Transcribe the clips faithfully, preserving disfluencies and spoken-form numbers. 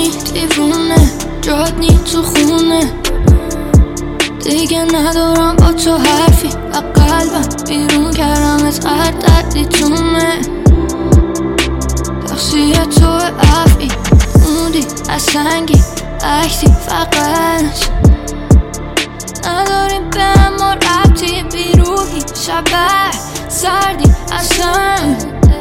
روانی دیوونه جات نی تو خونه، دیگه ندارم با تو حرفی و قلبم بیرون کردم از هر دردی تومه. تقصیر تو افعی موندی از سنگی عکسی فقط نداریم به اما ربطی بیروحی شبه سردی اصلا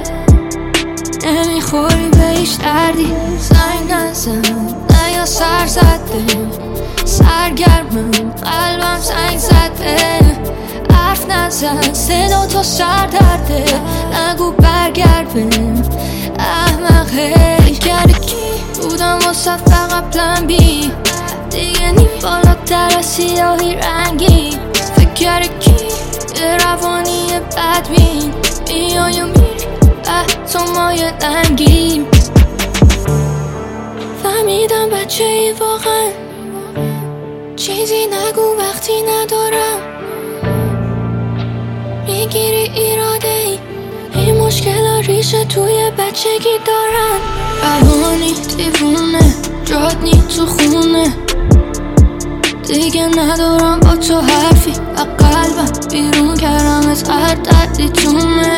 نمیخوری به هیچ دردی. زنگ نزن نه یا سر زده سرگرمم قلبم زنگ زده حرف نزن صدا تو سر درده نگو برگرد بهم احمقه. فکر کی بودم واسه فقط پلن بی دیگه نی بالاتر از سیاهی رنگی. فکر کی روانی بدبین میای و میری به تو مایه دنگی. فهمیدم بچه ای واقعا چیزی نگو وقتی ندارم میگیری ایراده ای این مشکل ریشه توی بچگی دارم. روانی دیوونه جات نی تو خونه، دیگه ندارم با تو حرفی و قلبم بیرون کردم از هر دردی تومه.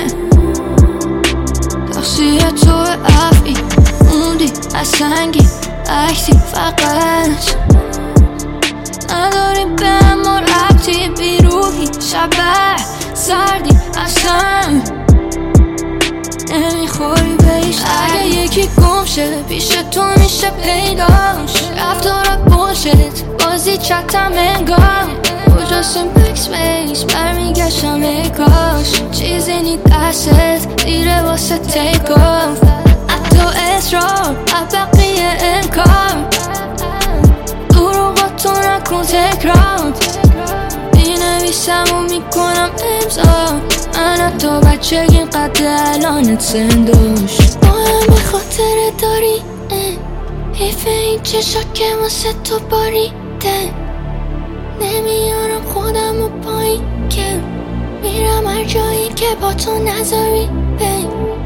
تقصیر تو افعی موندی از سنگی عکسی فقط نداریم به اما ربطی بیروحی شبه سردی اصلا نمیخوری به هیچ. اگه یکی گم شه پیش تو میشه پیداش رفتارت بولشت بازی چتم انگار کجاست این بکسپیس برمیگشتم ای کاش چیزی نی دستت دیره واسه تیک آف حتی اصرار بقیه امکان دروغاتو نکن تکرار مینویسم و میکنم امضا من حتی بچگی قد الانت سندوش با همه خاطره داری حیف این چشا که واسه تو باریده نمیارم خودم و پایین که میرم هر جایی که با تو نذاری بین